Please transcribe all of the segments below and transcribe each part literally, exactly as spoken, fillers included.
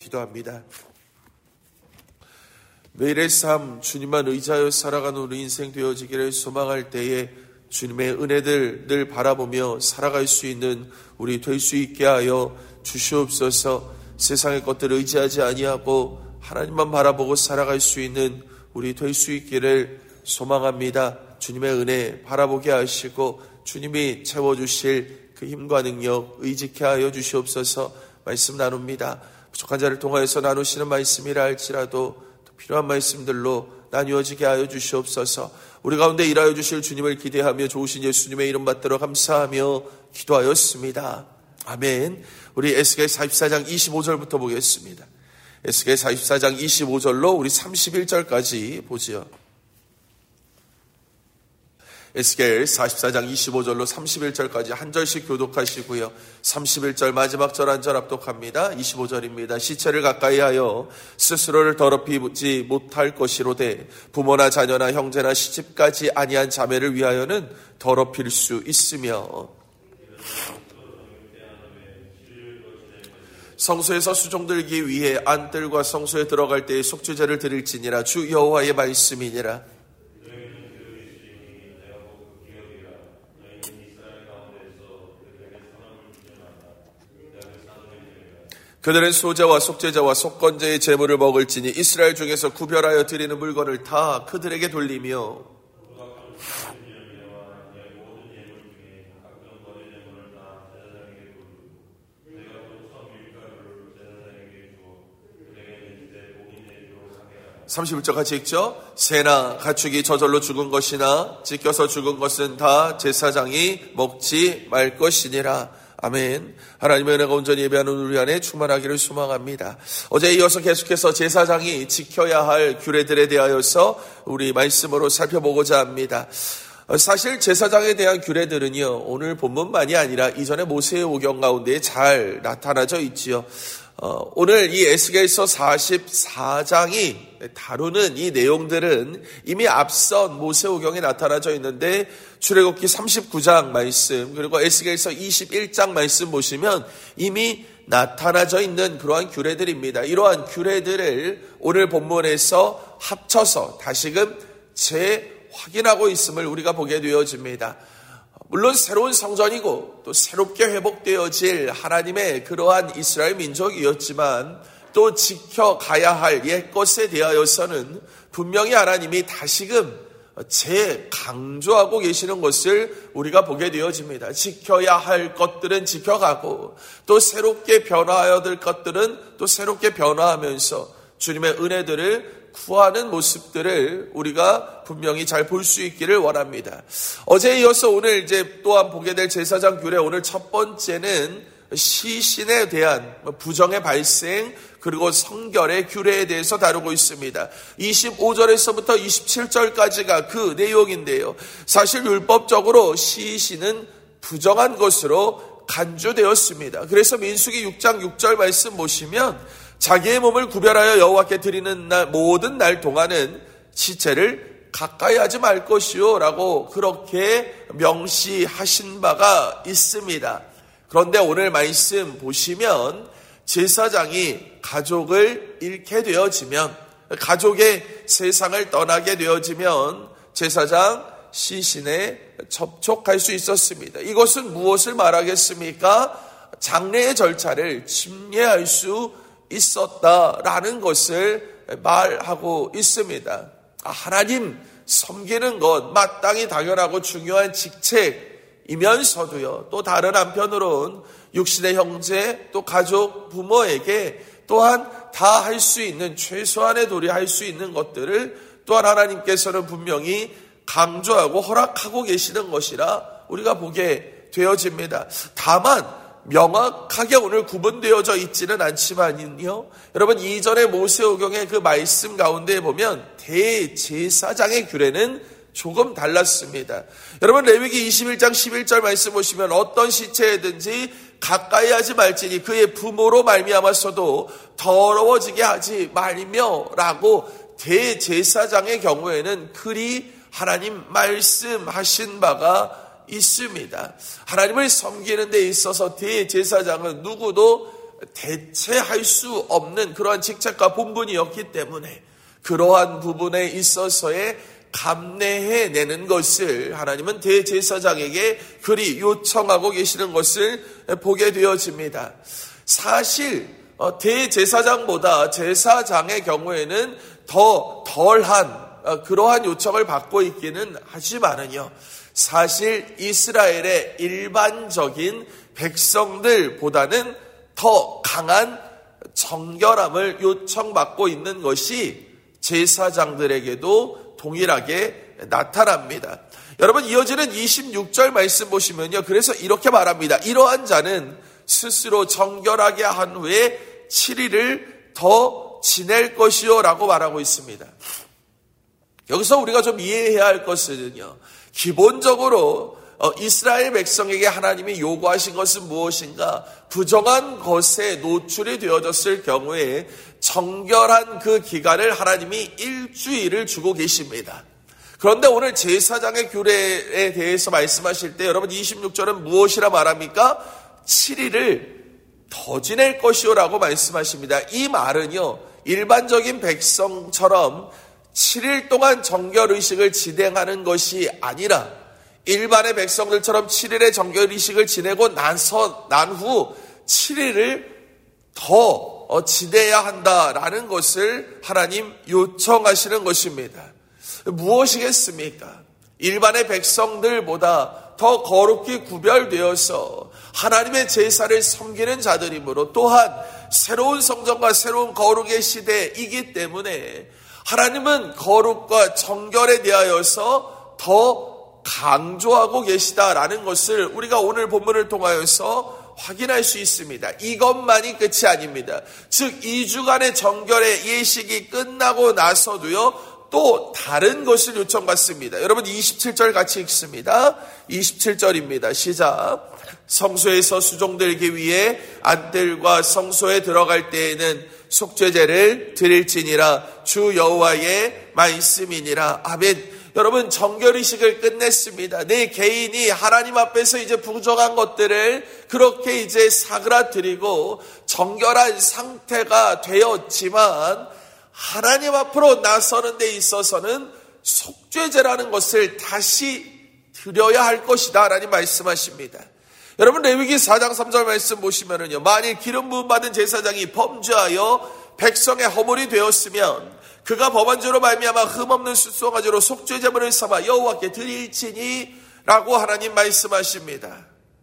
기도합니다. 매일의 삶 주님만 의지하여 살아가는 우리 인생 되어지기를 소망할 때에 주님의 은혜들 늘 바라보며 살아갈 수 있는 우리 될 수 있게 하여 주시옵소서. 세상의 것들을 의지하지 아니하고 하나님만 바라보고 살아갈 수 있는 우리 될 수 있기를 소망합니다. 주님의 은혜 바라보게 하시고 주님이 채워주실 그 힘과 능력 의지케 하여 주시옵소서. 말씀 나눕니다. 부족한 자를 통하여서 나누시는 말씀이라 할지라도 필요한 말씀들로 나뉘어지게 하여 주시옵소서. 우리 가운데 일하여 주실 주님을 기대하며 좋으신 예수님의 이름 받들어 감사하며 기도하였습니다. 아멘. 우리 에스겔 사십사 장 이십오 절부터 보겠습니다. 에스겔 사십사 장 이십오 절로 우리 삼십일 절까지 보지요. 에스겔 사십사 장 이십오 절로 삼십일 절까지 한 절씩 교독하시고요. 삼십일 절 마지막 절 한 절 합독합니다. 이십오 절입니다. 시체를 가까이 하여 스스로를 더럽히지 못할 것이로되 부모나 자녀나 형제나 시집까지 아니한 자매를 위하여는 더럽힐 수 있으며 성소에서 수종 들기 위해 안뜰과 성소에 들어갈 때에 속죄제를 드릴지니라. 주 여호와의 말씀이니라. 그들은 소제와 속죄제와 속건제의 제물을 먹을지니 이스라엘 중에서 구별하여 드리는 물건을 다 그들에게 돌리며 삼십일 절 같이 읽죠. 새나 가축이 저절로 죽은 것이나 찢겨서 죽은 것은 다 제사장이 먹지 말 것이니라. 아멘. 하나님의 은혜가 온전히 예배하는 우리 안에 충만하기를 소망합니다. 어제에 이어서 계속해서 제사장이 지켜야 할 규례들에 대하여서 우리 말씀으로 살펴보고자 합니다. 사실 제사장에 대한 규례들은요, 오늘 본문만이 아니라 이전의 모세의 오경 가운데 잘 나타나져 있지요. 어, 오늘 이 에스겔서 사십사 장이 다루는 이 내용들은 이미 앞선 모세오경에 나타나져 있는데 출애굽기 삼십구 장 말씀 그리고 에스겔서 이십일 장 말씀 보시면 이미 나타나져 있는 그러한 규례들입니다. 이러한 규례들을 오늘 본문에서 합쳐서 다시금 재확인하고 있음을 우리가 보게 되어집니다. 물론 새로운 성전이고 또 새롭게 회복되어질 하나님의 그러한 이스라엘 민족이었지만 또 지켜가야 할 옛것에 대하여서는 분명히 하나님이 다시금 재강조하고 계시는 것을 우리가 보게 되어집니다. 지켜야 할 것들은 지켜가고 또 새롭게 변화해야 될 것들은 또 새롭게 변화하면서 주님의 은혜들을 구하는 모습들을 우리가 분명히 잘 볼 수 있기를 원합니다. 어제에 이어서 오늘 이제 또한 보게 될 제사장 규례, 오늘 첫 번째는 시신에 대한 부정의 발생 그리고 성결의 규례에 대해서 다루고 있습니다. 이십오 절에서부터 이십칠 절까지가 그 내용인데요. 사실 율법적으로 시신은 부정한 것으로 간주되었습니다. 그래서 민수기 육 장 육 절 말씀 보시면 자기의 몸을 구별하여 여호와께 드리는 날, 모든 날 동안은 시체를 가까이 하지 말 것이요 라고 그렇게 명시하신 바가 있습니다. 그런데 오늘 말씀 보시면 제사장이 가족을 잃게 되어지면, 가족의 세상을 떠나게 되어지면 제사장 시신에 접촉할 수 있었습니다. 이것은 무엇을 말하겠습니까? 장례의 절차를 침해할 수 있었다라는 것을 말하고 있습니다. 하나님 섬기는 것 마땅히 당연하고 중요한 직책이면서도요, 또 다른 한편으로는 육신의 형제 또 가족 부모에게 또한 다 할 수 있는 최소한의 도리 할 수 있는 것들을 또한 하나님께서는 분명히 강조하고 허락하고 계시는 것이라 우리가 보게 되어집니다. 다만 명확하게 오늘 구분되어져 있지는 않지만요, 여러분 이전의 모세오경의 그 말씀 가운데 보면 대제사장의 규례는 조금 달랐습니다. 여러분 레위기 이십일 장 십일 절 말씀 보시면 어떤 시체든지 가까이 하지 말지니 그의 부모로 말미암아서도 더러워지게 하지 말며 라고 대제사장의 경우에는 그리 하나님 말씀하신 바가 있습니다. 하나님을 섬기는 데 있어서 대제사장은 누구도 대체할 수 없는 그러한 직책과 본분이었기 때문에 그러한 부분에 있어서의 감내해내는 것을 하나님은 대제사장에게 그리 요청하고 계시는 것을 보게 되어집니다. 사실 대제사장보다 제사장의 경우에는 더 덜한 그러한 요청을 받고 있기는 하지만은요, 사실 이스라엘의 일반적인 백성들보다는 더 강한 정결함을 요청받고 있는 것이 제사장들에게도 동일하게 나타납니다. 여러분, 이어지는 이십육 절 말씀 보시면요, 그래서 이렇게 말합니다. 이러한 자는 스스로 정결하게 한 후에 칠 일을 더 지낼 것이요 라고 말하고 있습니다. 여기서 우리가 좀 이해해야 할 것은요, 기본적으로 이스라엘 백성에게 하나님이 요구하신 것은 무엇인가? 부정한 것에 노출이 되어졌을 경우에 정결한 그 기간을 하나님이 일주일을 주고 계십니다. 그런데 오늘 제사장의 규례에 대해서 말씀하실 때 여러분 이십육 절은 무엇이라 말합니까? 칠 일을 더 지낼 것이요라고 말씀하십니다. 이 말은요, 일반적인 백성처럼 칠 일 동안 정결의식을 진행하는 것이 아니라 일반의 백성들처럼 칠 일의 정결의식을 지내고 나서 난 후 칠 일을 더 지내야 한다라는 것을 하나님 요청하시는 것입니다. 무엇이겠습니까? 일반의 백성들보다 더 거룩히 구별되어서 하나님의 제사를 섬기는 자들이므로 또한 새로운 성전과 새로운 거룩의 시대이기 때문에 하나님은 거룩과 정결에 대하여서 더 강조하고 계시다라는 것을 우리가 오늘 본문을 통하여서 확인할 수 있습니다. 이것만이 끝이 아닙니다. 즉 이 주간의 정결의 예식이 끝나고 나서도요, 또 다른 것을 요청받습니다. 여러분 이십칠 절 같이 읽습니다. 이십칠 절입니다. 시작. 성소에서 수종들기 위해 안뜰과 성소에 들어갈 때에는 속죄제를 드릴지니라. 주 여호와의 말씀이니라. 아멘. 여러분 정결의식을 끝냈습니다. 내 개인이 하나님 앞에서 이제 부정한 것들을 그렇게 이제 사그라뜨리고 정결한 상태가 되었지만 하나님 앞으로 나서는 데 있어서는 속죄제라는 것을 다시 드려야 할 것이다 하나님 말씀하십니다. 여러분 레위기 사 장 삼 절 말씀 보시면은요, 만일 기름 부음 받은 제사장이 범죄하여 백성의 허물이 되었으면 그가 법안죄로 말미암아 흠없는 숫송아지로 속죄제물을 삼아 여호와께 드릴지니 라고 하나님 말씀하십니다.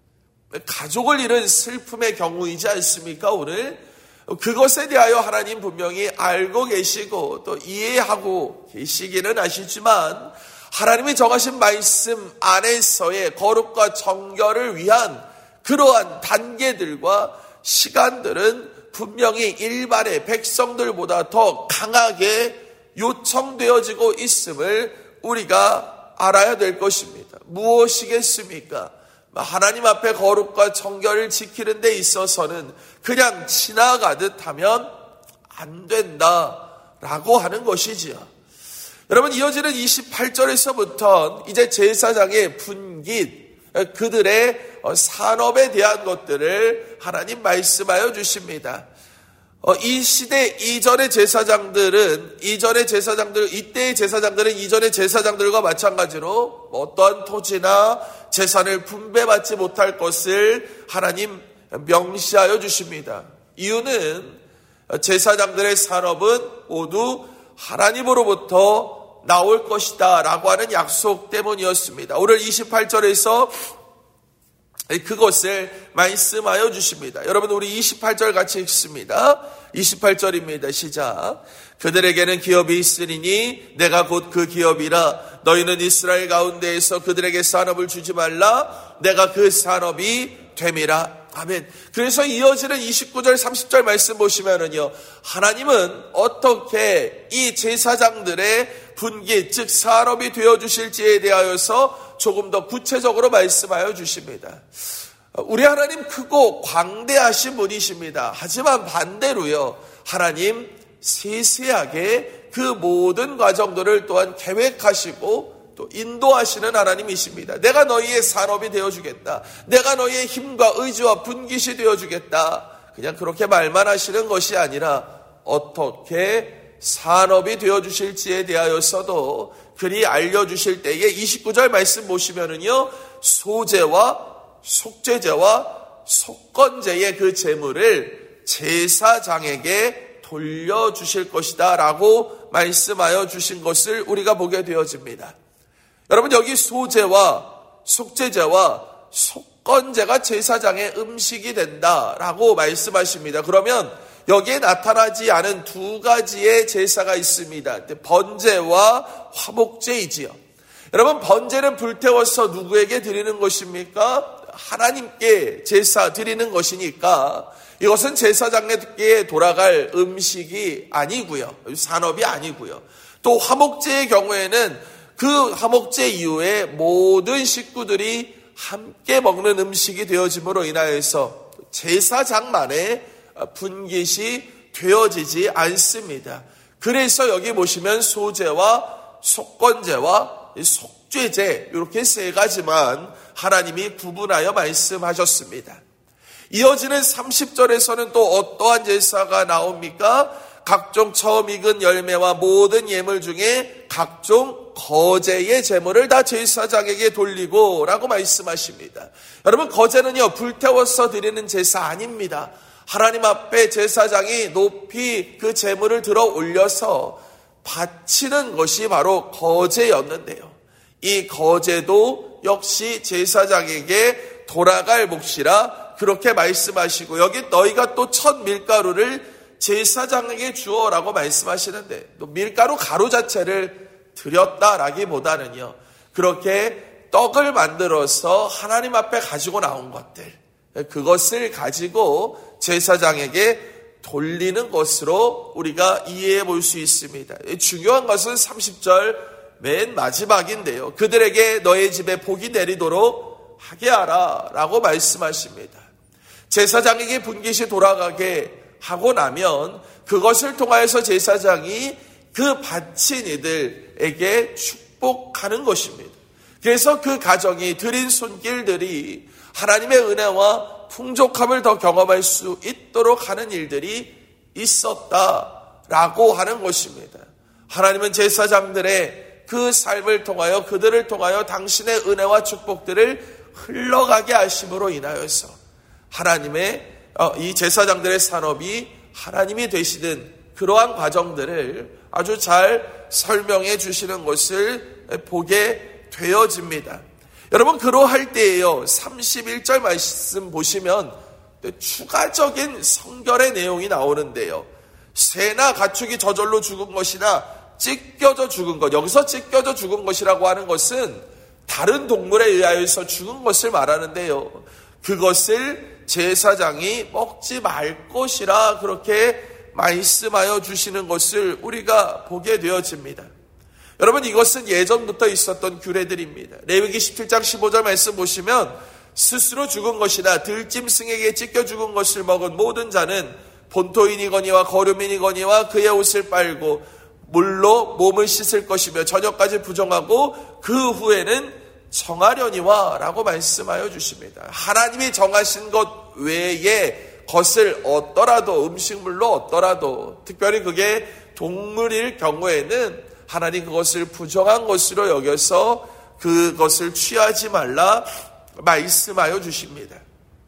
가족을 잃은 슬픔의 경우이지 않습니까? 오늘 그것에 대하여 하나님 분명히 알고 계시고 또 이해하고 계시기는 하시지만 하나님이 정하신 말씀 안에서의 거룩과 정결을 위한 그러한 단계들과 시간들은 분명히 일반의 백성들보다 더 강하게 요청되어지고 있음을 우리가 알아야 될 것입니다. 무엇이겠습니까? 하나님 앞에 거룩과 정결을 지키는 데 있어서는 그냥 지나가듯 하면 안 된다라고 하는 것이지요. 여러분 이어지는 이십팔 절에서부터 이제 제사장의 분깃, 그들의 산업에 대한 것들을 하나님 말씀하여 주십니다. 이 시대 이전의 제사장들은 이전의 제사장들 이때의 제사장들은 이전의 제사장들과 마찬가지로 어떠한 토지나 재산을 분배받지 못할 것을 하나님 명시하여 주십니다. 이유는 제사장들의 산업은 모두 하나님으로부터 나올 것이다 라고 하는 약속 때문이었습니다. 오늘 이십팔 절에서 그것을 말씀하여 주십니다. 여러분 우리 이십팔 절 같이 읽습니다. 이십팔 절입니다. 시작. 그들에게는 기업이 있으리니 내가 곧 그 기업이라. 너희는 이스라엘 가운데에서 그들에게 산업을 주지 말라. 내가 그 산업이 됨이라. 아멘. 그래서 이어지는 이십구 절 삼십 절 말씀 보시면은요, 하나님은 어떻게 이 제사장들의 분깃 즉 산업이 되어 주실지에 대하여서 조금 더 구체적으로 말씀하여 주십니다. 우리 하나님 크고 광대하신 분이십니다. 하지만 반대로요, 하나님 세세하게 그 모든 과정들을 또한 계획하시고 또 인도하시는 하나님이십니다. 내가 너희의 산업이 되어주겠다. 내가 너희의 힘과 의지와 분깃이 되어주겠다. 그냥 그렇게 말만 하시는 것이 아니라 어떻게 산업이 되어주실지에 대하여서도 그리 알려주실 때에 이십구 절 말씀 보시면은요, 소제와 속죄제와 속건제의 그 제물을 제사장에게 돌려주실 것이다 라고 말씀하여 주신 것을 우리가 보게 되어집니다. 여러분, 여기 소제와 속죄제와 속건제가 제사장의 음식이 된다라고 말씀하십니다. 그러면 여기에 나타나지 않은 두 가지의 제사가 있습니다. 번제와 화목제이지요. 여러분, 번제는 불태워서 누구에게 드리는 것입니까? 하나님께 제사 드리는 것이니까 이것은 제사장에게 돌아갈 음식이 아니고요. 산업이 아니고요. 또 화목제의 경우에는 그 화목제 이후에 모든 식구들이 함께 먹는 음식이 되어짐으로 인하여서 제사장만의 분깃이 되어지지 않습니다. 그래서 여기 보시면 소제와 속건제와 속죄제 이렇게 세 가지만 하나님이 구분하여 말씀하셨습니다. 이어지는 삼십 절에서는 또 어떠한 제사가 나옵니까? 각종 처음 익은 열매와 모든 예물 중에 각종 거제의 제물을 다 제사장에게 돌리고 라고 말씀하십니다. 여러분, 거제는요, 불태워서 드리는 제사 아닙니다. 하나님 앞에 제사장이 높이 그 제물을 들어 올려서 바치는 것이 바로 거제였는데요. 이 거제도 역시 제사장에게 돌아갈 몫이라 그렇게 말씀하시고, 여기 너희가 또 첫 밀가루를 제사장에게 주어라고 말씀하시는데, 또 밀가루 가루 자체를 드렸다라기보다는요, 그렇게 떡을 만들어서 하나님 앞에 가지고 나온 것들, 그것을 가지고 제사장에게 돌리는 것으로 우리가 이해해 볼 수 있습니다. 중요한 것은 삼십 절 맨 마지막인데요. 그들에게 너의 집에 복이 내리도록 하게 하라 라고 말씀하십니다. 제사장에게 분깃이 돌아가게 하고 나면 그것을 통하여서 제사장이 그 바친 이들에게 축복하는 것입니다. 그래서 그 가정이 드린 손길들이 하나님의 은혜와 풍족함을 더 경험할 수 있도록 하는 일들이 있었다라고 하는 것입니다. 하나님은 제사장들의 그 삶을 통하여, 그들을 통하여 당신의 은혜와 축복들을 흘러가게 하심으로 인하여서 하나님의 이 제사장들의 산업이 하나님이 되시는 그러한 과정들을 아주 잘 설명해 주시는 것을 보게 되어집니다. 여러분, 그러할 때에요, 삼십일 절 말씀 보시면 추가적인 성결의 내용이 나오는데요. 새나 가축이 저절로 죽은 것이나 찢겨져 죽은 것, 여기서 찢겨져 죽은 것이라고 하는 것은 다른 동물에 의하여서 죽은 것을 말하는데요. 그것을 제사장이 먹지 말 것이라 그렇게 말씀하여 주시는 것을 우리가 보게 되어집니다. 여러분, 이것은 예전부터 있었던 규례들입니다. 레위기 십칠 장 십오 절 말씀 보시면 스스로 죽은 것이나 들짐승에게 찢겨 죽은 것을 먹은 모든 자는 본토인이거니와 거류민이거니와 그의 옷을 빨고 물로 몸을 씻을 것이며 저녁까지 부정하고 그 후에는 정하려니와 라고 말씀하여 주십니다. 하나님이 정하신 것 외에 것을 얻더라도, 음식물로 얻더라도, 특별히 그게 동물일 경우에는 하나님 그것을 부정한 것으로 여겨서 그것을 취하지 말라 말씀하여 주십니다.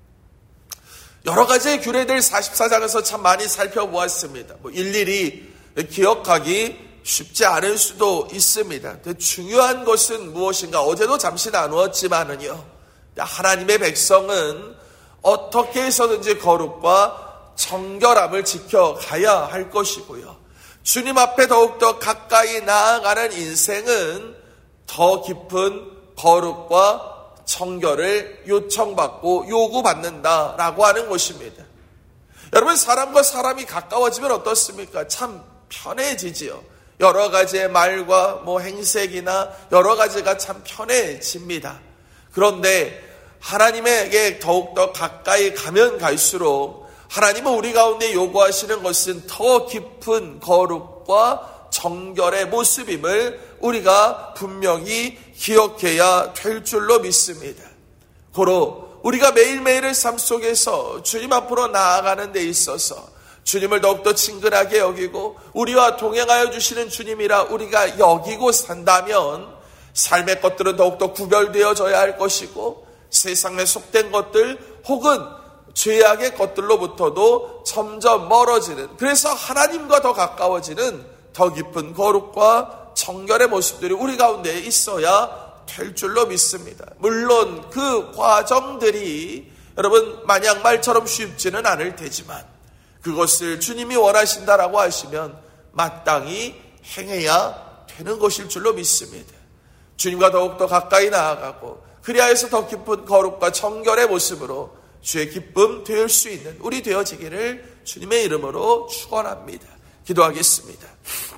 여러 가지의 규례들 사십사 장에서 참 많이 살펴보았습니다. 뭐 일일이 기억하기 쉽지 않을 수도 있습니다. 중요한 것은 무엇인가? 어제도 잠시 나누었지만은요, 하나님의 백성은 어떻게 해서든지 거룩과 정결함을 지켜가야 할 것이고요. 주님 앞에 더욱더 가까이 나아가는 인생은 더 깊은 거룩과 정결을 요청받고 요구받는다라고 하는 것입니다. 여러분, 사람과 사람이 가까워지면 어떻습니까? 참 편해지지요. 여러 가지의 말과 뭐 행색이나 여러 가지가 참 편해집니다. 그런데 하나님에게 더욱더 가까이 가면 갈수록 하나님은 우리 가운데 요구하시는 것은 더 깊은 거룩과 정결의 모습임을 우리가 분명히 기억해야 될 줄로 믿습니다. 고로 우리가 매일매일의 삶 속에서 주님 앞으로 나아가는 데 있어서 주님을 더욱더 친근하게 여기고 우리와 동행하여 주시는 주님이라 우리가 여기고 산다면 삶의 것들은 더욱더 구별되어져야 할 것이고 세상에 속된 것들 혹은 죄악의 것들로부터도 점점 멀어지는, 그래서 하나님과 더 가까워지는 더 깊은 거룩과 정결의 모습들이 우리 가운데 있어야 될 줄로 믿습니다. 물론 그 과정들이 여러분 마냥 말처럼 쉽지는 않을 테지만 그것을 주님이 원하신다라고 하시면 마땅히 행해야 되는 것일 줄로 믿습니다. 주님과 더욱더 가까이 나아가고 그리하여서 더 깊은 거룩과 정결의 모습으로 주의 기쁨 될 수 있는 우리 되어지기를 주님의 이름으로 축원합니다. 기도하겠습니다.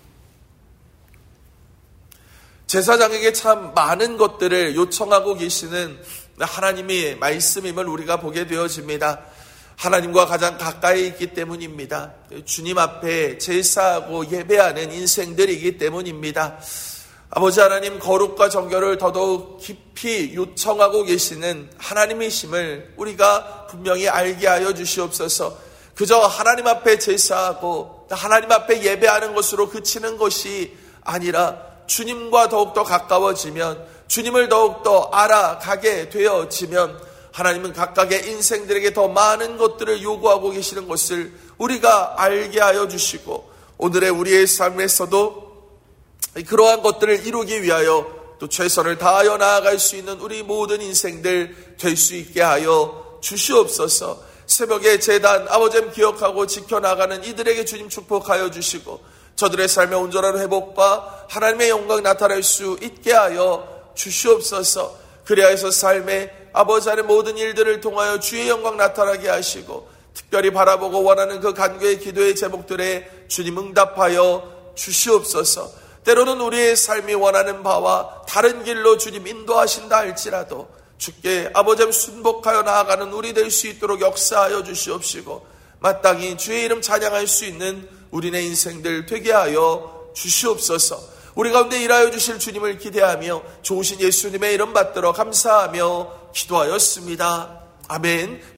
제사장에게 참 많은 것들을 요청하고 계시는 하나님의 말씀임을 우리가 보게 되어집니다. 하나님과 가장 가까이 있기 때문입니다. 주님 앞에 제사하고 예배하는 인생들이기 때문입니다. 아버지 하나님, 거룩과 정결을 더더욱 깊이 요청하고 계시는 하나님이심을 우리가 분명히 알게 하여 주시옵소서. 그저 하나님 앞에 제사하고 하나님 앞에 예배하는 것으로 그치는 것이 아니라 주님과 더욱더 가까워지면, 주님을 더욱더 알아가게 되어지면 하나님은 각각의 인생들에게 더 많은 것들을 요구하고 계시는 것을 우리가 알게 하여 주시고, 오늘의 우리의 삶에서도 그러한 것들을 이루기 위하여 또 최선을 다하여 나아갈 수 있는 우리 모든 인생들 될 수 있게 하여 주시옵소서. 새벽에 제단 아버지님 기억하고 지켜나가는 이들에게 주님 축복하여 주시고 저들의 삶의 온전한 회복과 하나님의 영광 나타날 수 있게 하여 주시옵소서. 그리하여서 삶의 아버지 하나님 모든 일들을 통하여 주의 영광 나타나게 하시고 특별히 바라보고 원하는 그 간구의 기도의 제목들에 주님 응답하여 주시옵소서. 때로는 우리의 삶이 원하는 바와 다른 길로 주님 인도하신다 할지라도 주께 아버지 순복하여 나아가는 우리 될 수 있도록 역사하여 주시옵시고 마땅히 주의 이름 찬양할 수 있는 우리네 인생들 되게 하여 주시옵소서. 우리 가운데 일하여 주실 주님을 기대하며 좋으신 예수님의 이름 받들어 감사하며 기도하였습니다. 아멘.